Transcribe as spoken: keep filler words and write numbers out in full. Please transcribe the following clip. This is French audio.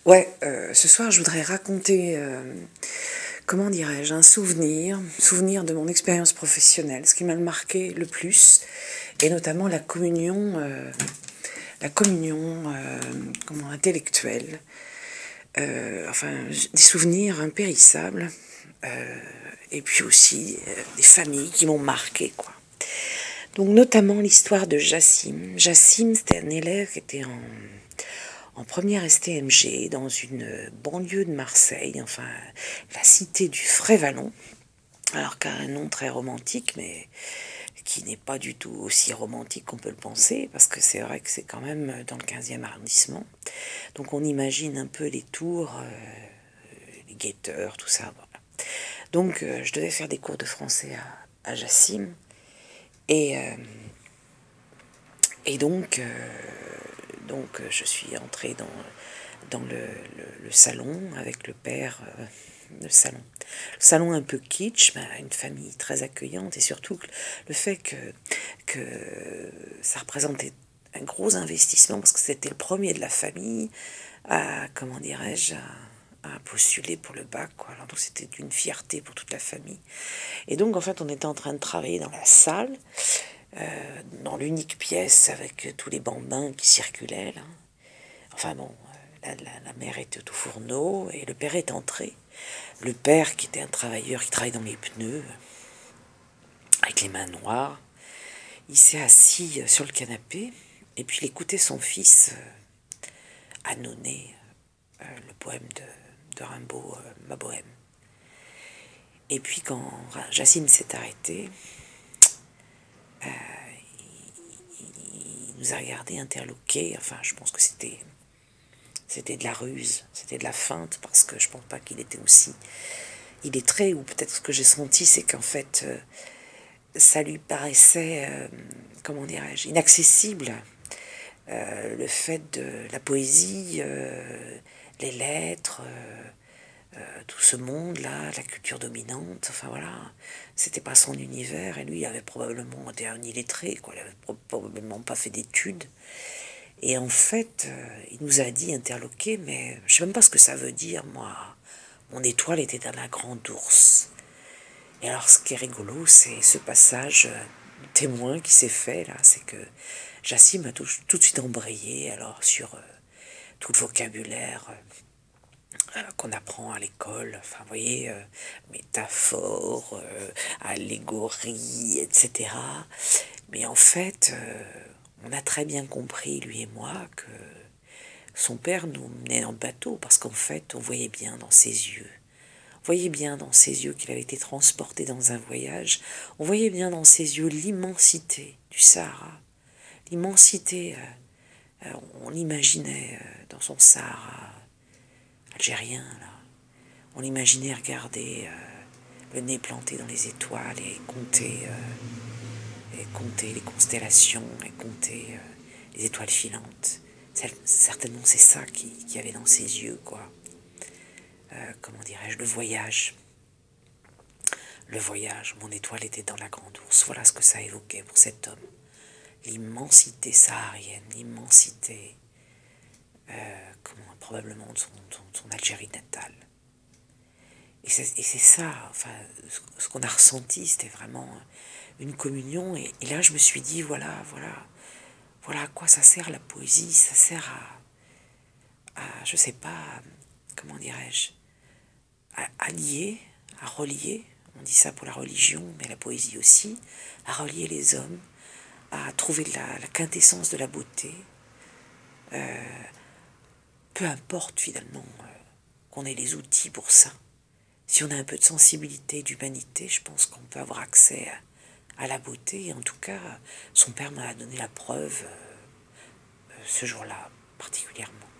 Ouais, euh, ce soir, je voudrais raconter, euh, comment dirais-je, un souvenir, souvenir de mon expérience professionnelle, ce qui m'a marqué le plus, et notamment la communion, euh, la communion, euh, comment, intellectuelle, euh, enfin, des souvenirs impérissables, euh, et puis aussi euh, des familles qui m'ont marqué, quoi. Donc, notamment l'histoire de Jassim. Jassim, c'était un élève qui était en en première S T M G dans une banlieue de Marseille, enfin la cité du Frais-Vallon, alors qu'a un nom très romantique, mais qui n'est pas du tout aussi romantique qu'on peut le penser, parce que c'est vrai que c'est quand même dans le quinzième arrondissement. Donc on imagine un peu les tours, euh, les guetteurs, tout ça. Voilà. Donc euh, je devais faire des cours de français à, à Jassim, et, euh, et donc, euh, donc je suis entrée dans dans le, le, le salon avec le père, euh, le salon. Le salon un peu kitsch, mais une famille très accueillante, et surtout le fait que, que ça représentait un gros investissement parce que c'était le premier de la famille à, comment dirais-je, à, à postuler pour le bac, quoi. Alors donc c'était une fierté pour toute la famille. Et donc en fait on était en train de travailler dans la salle, euh, dans l'unique pièce avec tous les bambins qui circulaient là. Enfin bon, la, la, la mère était au fourneau et le père est entré. Le père, qui était un travailleur qui travaillait dans les pneus, avec les mains noires, il s'est assis sur le canapé et puis il écoutait son fils euh, annonner euh, le poème de, de Rimbaud, euh, Ma Bohème. Et puis quand Jacine s'est arrêté, euh, il, il nous a regardé interloqués. Enfin, je pense que c'était C'était de la ruse, c'était de la feinte, parce que je pense pas qu'il était aussi illettré, ou peut-être ce que j'ai senti, c'est qu'en fait, euh, ça lui paraissait, euh, comment dirais-je, inaccessible, euh, le fait de la poésie, euh, les lettres, euh, euh, tout ce monde-là, la culture dominante, enfin voilà, c'était pas son univers, et lui il avait probablement été un illettré, quoi, il avait probablement pas fait d'études. Et en fait, euh, il nous a dit, interloqué, mais je sais même pas ce que ça veut dire, moi. Mon étoile était dans la grande ours. Et alors, ce qui est rigolo, c'est ce passage euh, témoin qui s'est fait, là, c'est que Jassim a tout, tout de suite embrayé, alors, sur euh, tout le vocabulaire euh, euh, qu'on apprend à l'école, enfin, vous voyez, euh, métaphore, euh, allégorie, et cetera. Mais en fait, euh, on a très bien compris, lui et moi, que son père nous menait en bateau parce qu'en fait, on voyait bien dans ses yeux. On voyait bien dans ses yeux qu'il avait été transporté dans un voyage. On voyait bien dans ses yeux l'immensité du Sahara. L'immensité, euh, euh, on l'imaginait euh, dans son Sahara algérien, là. On l'imaginait regarder, euh, le nez planté dans les étoiles et compter, euh, et compter les constellations et compter euh, les étoiles filantes. Certainement c'est ça qu'il qui y avait dans ses yeux, quoi. Euh, comment dirais-je, le voyage. Le voyage, mon étoile était dans la grande ours. Voilà ce que ça évoquait pour cet homme. L'immensité saharienne, l'immensité, euh, comment, probablement de son, son, son Algérie natale. Et c'est, et c'est ça, enfin, ce, ce qu'on a ressenti, c'était vraiment une communion. Et, et là, je me suis dit, voilà, voilà, voilà à quoi ça sert la poésie. Ça sert à, à je sais pas, comment dirais-je, à, à lier, à relier, on dit ça pour la religion, mais la poésie aussi, à relier les hommes, à trouver la, la quintessence de la beauté, euh, peu importe finalement euh, qu'on ait les outils pour ça. Si on a un peu de sensibilité, d'humanité, je pense qu'on peut avoir accès à, à la beauté, et en tout cas, son père m'a donné la preuve euh, ce jour-là particulièrement.